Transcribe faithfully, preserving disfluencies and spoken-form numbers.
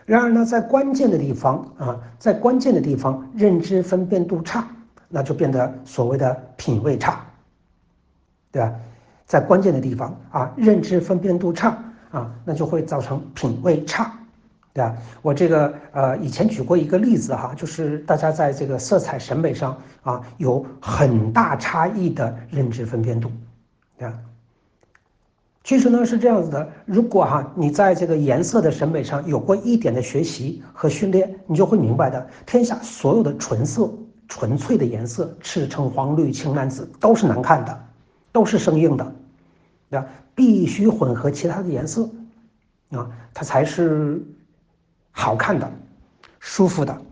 然而呢，在关键的地方啊，在关键的地方认知分辨度差，那就变得所谓的品味差，对吧？在关键的地方啊，认知分辨度差啊，那就会造成品味差，对吧？我这个呃以前举过一个例子哈，就是大家在这个色彩审美上啊有很大差异的认知分辨度，对吧？其实呢是这样子的，如果哈你在这个颜色的审美上有过一点的学习和训练，你就会明白的，天下所有的纯色、纯粹的颜色，赤橙黄绿青蓝紫都是难看的，都是生硬的，对吧？必须混合其他的颜色啊，它才是好看的、舒服的